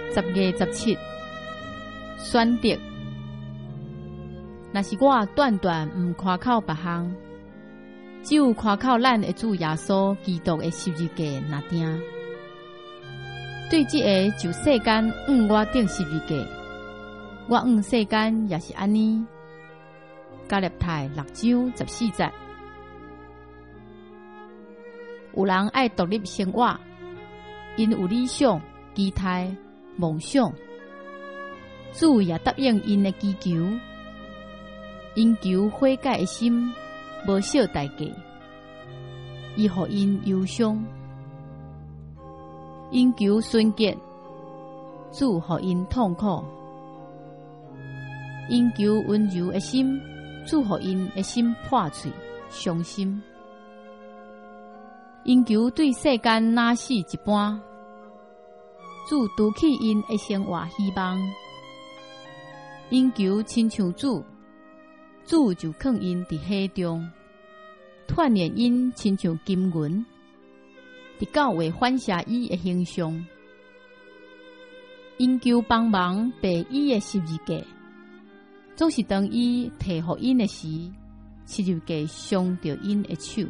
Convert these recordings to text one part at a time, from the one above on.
10月17选择。若是我断断毋夸口别项，只有夸口咱的主耶稣基督的十字架若定。对这个就世间我顶十字架，我世间也是安尼。加勒泰6章14节。有人爱独立生活，因有理想、期待、梦想，主也答应因的祈求。因求悔改的心，无少代价，伊互因忧伤；因求纯洁，主互因痛苦；因求温柔的心，主互因的心破碎、伤心；因求对世间若死一般，主拄起因的生活希望；因求亲像主。主就放因伫火中，锻炼因亲像金银，伫教会反射伊的形象。因求帮忙被伊的十字架，总是当伊摕互因的时，十字架伤着因的手。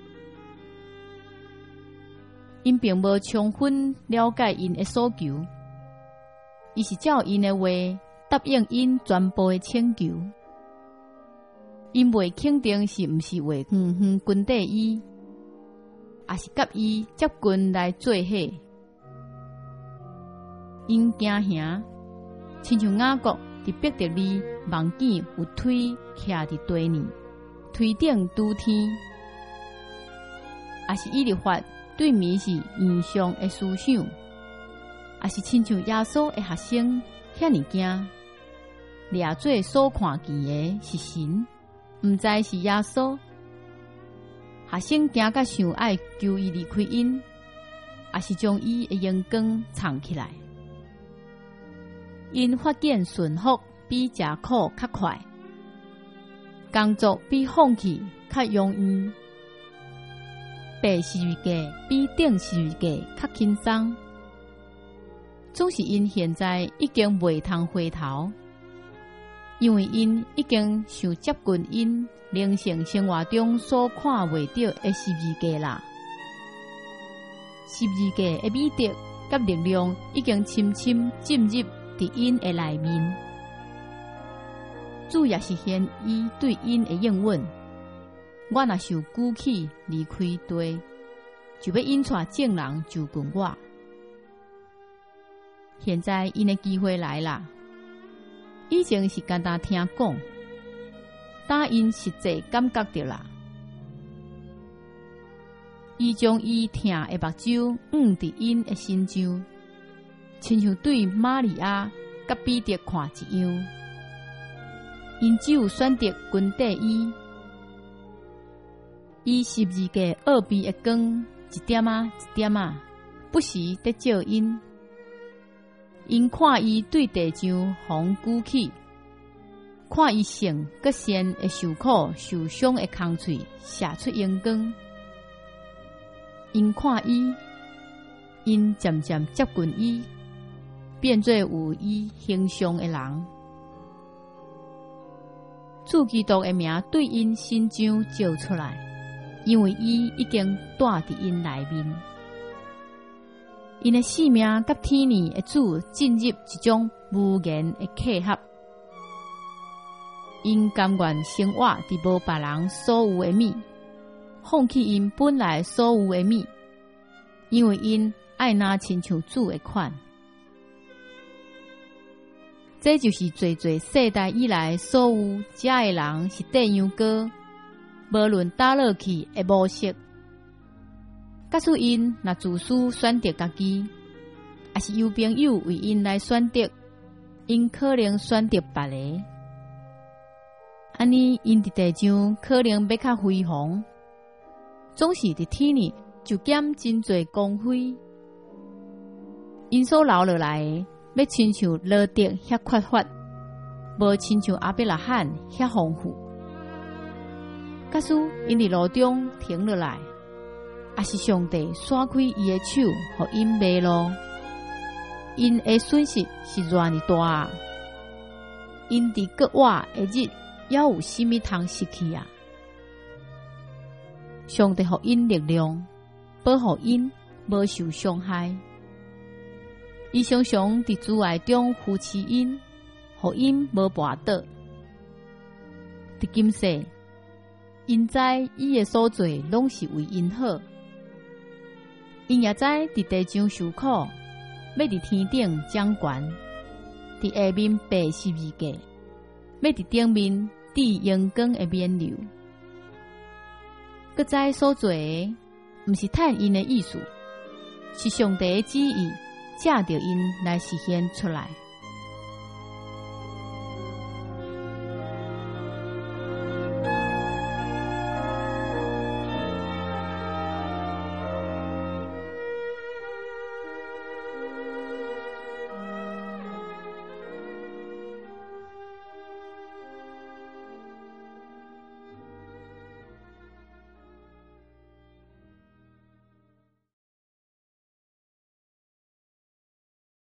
因并无充分了解因的所求，伊是照因的话答应因全部的请求。因未肯定是毋是为远远跟缀伊，也是甲伊接近来做伙。因惊吓，亲像雅各伫伯特利望见有腿徛伫地面，腿顶拄天，也是以律法对面是异象的思想，也是亲像耶稣的学生遐尼惊，掠做所看见的是神。毋知是耶稣，学生惊甲想爱求伊离开因，也是将伊的阳光藏起来。因发现顺服比食苦较快，工作比放弃较容易，背十字架比顶十字架较轻松。总是因现在已经袂通回头。因为因已经想接近因灵性生活中所看袂到的十字架啦，十字架的美德甲力量已经深深浸入伫因的内面。主也实现伊对因的应允。我若受举起离开地，就要引带众人就近我。现在因的机会来啦。以前是简单听讲，但因实际感觉到啦。伊将伊疼的目睭伫因的心上，亲像对玛利亚甲彼得看一样。因只有选择跟缀伊，伊十字架奥秘的光一点一点不时在照因。因看伊对地上风举起，看伊性佮善会受苦受伤的空喙射出阳光。因看伊，因渐渐接近伊，变做有伊形象的人。主基督的名对因心上照出来，因为伊已经住伫因内面。因的性命甲天年的主进入一种无言的契合，因甘愿生活伫无别人所有的物，放弃因本来所有的物，因为因爱拿亲像主的款。这就是最世代以来所有遮的人是这样过，无论倒落去的模式。假使因若自私选择家己，也是有朋友为因来选择，因可能选择别个。安尼，因伫地上可能要较辉煌，总是伫天里就减真侪光辉。因所留落来的，要亲像罗德遐缺乏，无亲像亚伯拉罕遐丰富。假使因伫路中停落来，也是上帝甩开伊的手，互因迷路。 因的损失是偌尼大啊！因伫国外的日，还有甚物通失去啊？上帝予因力量，保护因无受伤害。伊常常伫阻碍中扶持因，予因无跋倒。伫今世，因知伊的所做拢是为因好，因也知伫地上受苦，要伫天顶掌权，伫下面白十字架，要伫顶面戴阳光的冕旒。搁知所做的，毋是趁因的意思，是上帝的旨意，借着因来实现出来。